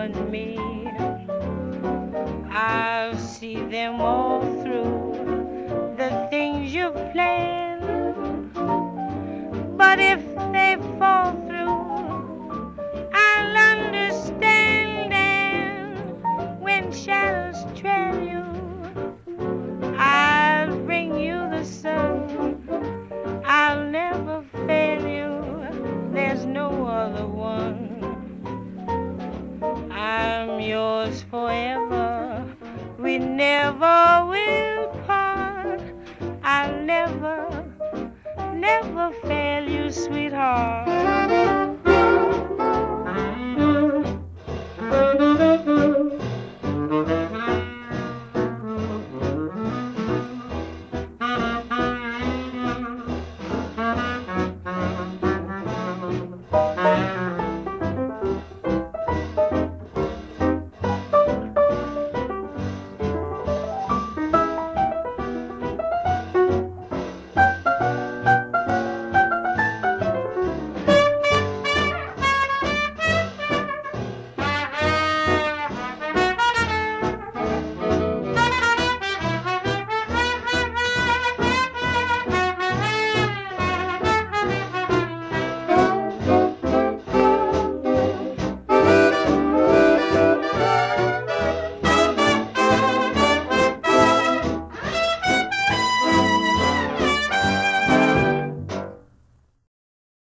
and me. I'll see them all through the things you plan. But if they fall through, I'll understand. And when shadows trail you, I'll bring you the sun. I'll never fail you. There's no other one. I'm yours forever. We never will part. I'll never, never fail you, sweetheart.